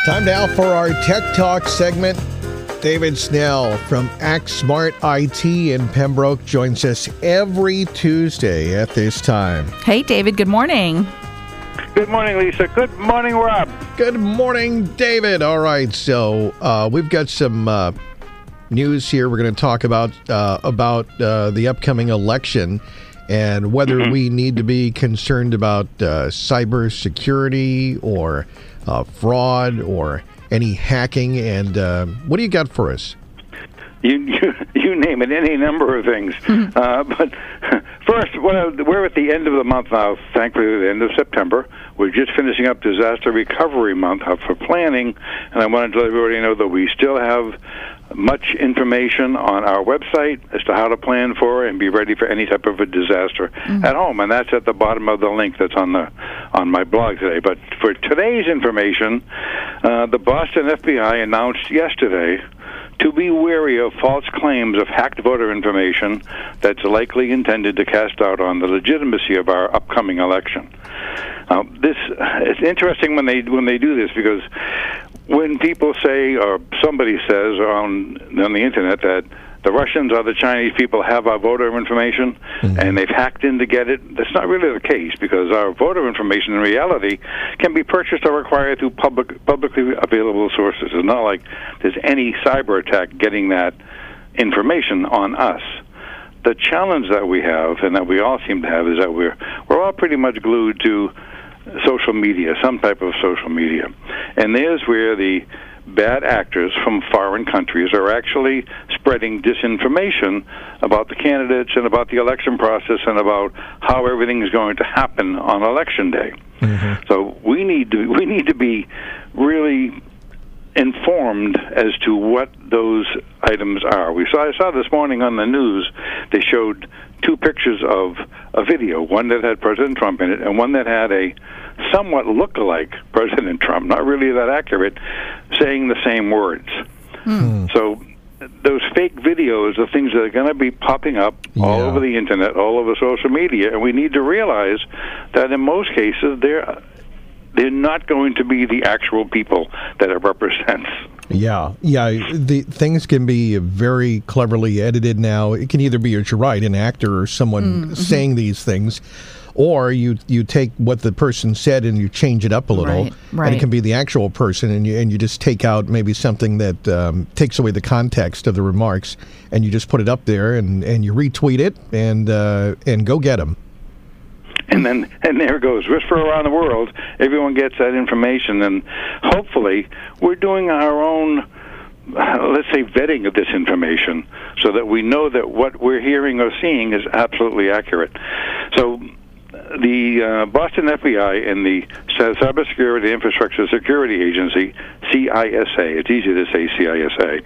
Time now for our Tech Talk segment. David Snell from Act Smart IT in Pembroke joins us every Tuesday at this time. Hey, David. Good morning. Good morning, Lisa. Good morning, Rob. Good morning, David. All right, so we've got some news here. We're going to talk about the upcoming election and whether we need to be concerned about cybersecurity or fraud or any hacking. And what do you got for us? You name it, any number of things. But first, we're at the end of the month now, thankfully, the end of September. We're just finishing up Disaster Recovery Month for planning, and I wanted to let everybody know that we still have much information on our website as to how to plan for and be ready for any type of a disaster at home, and that's at the bottom of the link that's on my blog today. But for today's information, the Boston FBI announced yesterday to be wary of false claims of hacked voter information that's likely intended to cast doubt on the legitimacy of our upcoming election. It's interesting when they do this, because when people say, or somebody says on the internet, that the Russians or the Chinese people have our voter information and they've hacked in to get it, that's not really the case, because our voter information in reality can be purchased or acquired through publicly available sources. It's not like there's any cyber attack getting that information on us. The challenge that we have, and that we all seem to have, is that we're all pretty much glued to social media, some type of social media. And there's where the bad actors from foreign countries are actually spreading disinformation about the candidates and about the election process and about how everything is going to happen on election day. So we need to be really informed as to what those items are. I saw this morning on the news, they showed two pictures of a video, one that had President Trump in it and one that had a somewhat look-alike President Trump, not really that accurate, saying the same words. So those fake videos are things that are going to be popping up all over the internet, all over social media, and we need to realize that in most cases they're not going to be the actual people that it represents. Yeah. The things can be very cleverly edited now. It can either be, as you're right, an actor or someone saying these things, or you take what the person said and you change it up a little, and it can be the actual person, and you just take out maybe something that takes away the context of the remarks, and you just put it up there and you retweet it and go get them. And there it goes. Whisper around the world. Everyone gets that information, and hopefully we're doing our own, let's say, vetting of this information so that we know that what we're hearing or seeing is absolutely accurate. So the Boston FBI and the Cybersecurity Infrastructure Security Agency, CISA, it's easy to say CISA,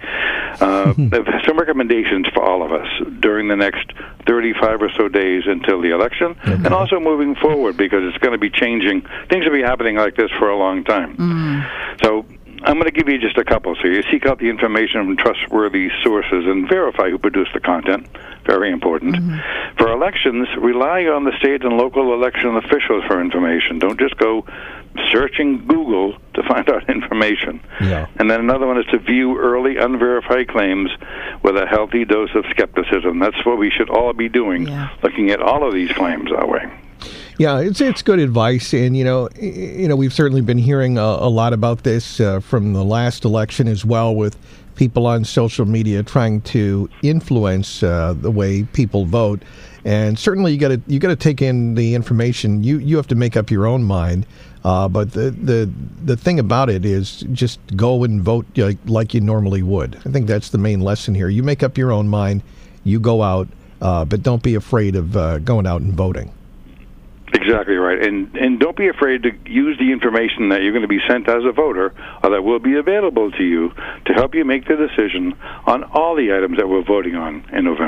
have some recommendations for all of us during the next 35 or so days until the election, and also moving forward, because it's going to be changing. Things will be happening like this for a long time. So I'm going to give you just a couple. So you seek out the information from trustworthy sources and verify who produced the content. Very important. For elections, rely on the state and local election officials for information. Don't just go searching Google to find out information. And then another one is to view early unverified claims with a healthy dose of skepticism. That's what we should all be doing, looking at all of these claims that way. Yeah, it's good advice, and we've certainly been hearing a lot about this from the last election as well, with people on social media trying to influence the way people vote. And certainly you got to take in the information. You have to make up your own mind. But the thing about it is just go and vote like you normally would. I think that's the main lesson here. You make up your own mind. You go out, but don't be afraid of going out and voting. Exactly right. And don't be afraid to use the information that you're going to be sent as a voter, or that will be available to you, to help you make the decision on all the items that we're voting on in November.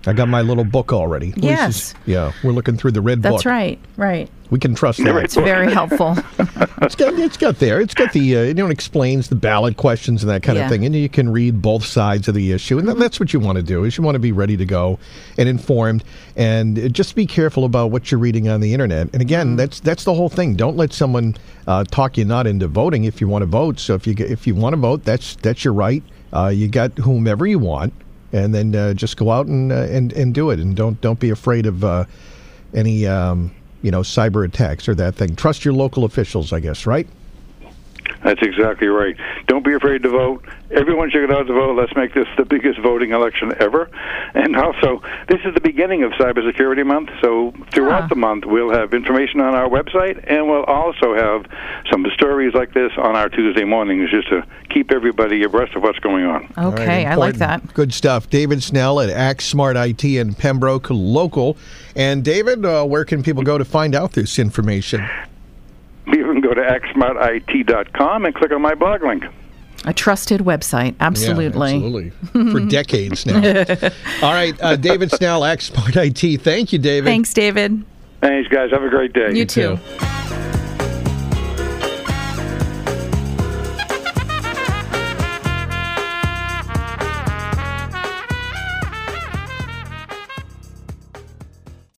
I got my little book already. Yes. Yeah, we're looking through the red book. That's right. We can trust that. It's very helpful. It's got the it explains the ballot questions and that kind of thing, and you can read both sides of the issue, and that's what you want to do. Is you want to be ready to go and informed, and just be careful about what you're reading on the internet. And again, that's the whole thing. Don't let someone talk you not into voting if you want to vote. So if you want to vote, that's your right. You got whomever you want, and then just go out and do it, and don't be afraid of any cyber attacks or that thing. Trust your local officials, I guess, right? That's exactly right. Don't be afraid to vote. Everyone should get out to vote. Let's make this the biggest voting election ever. And also, this is the beginning of Cybersecurity Month, so throughout the month we'll have information on our website, and we'll also have some stories like this on our Tuesday mornings just to keep everybody abreast of what's going on. Okay, I like that. Good stuff. David Snell at Act Smart IT in Pembroke Local. And David, where can people go to find out this information? You can go to actsmartit.com and click on my blog link. A trusted website, absolutely. Yeah, absolutely. For decades now. All right, David Snell, Act Smart IT. Thank you, David. Thanks, David. Thanks, guys. Have a great day. You too.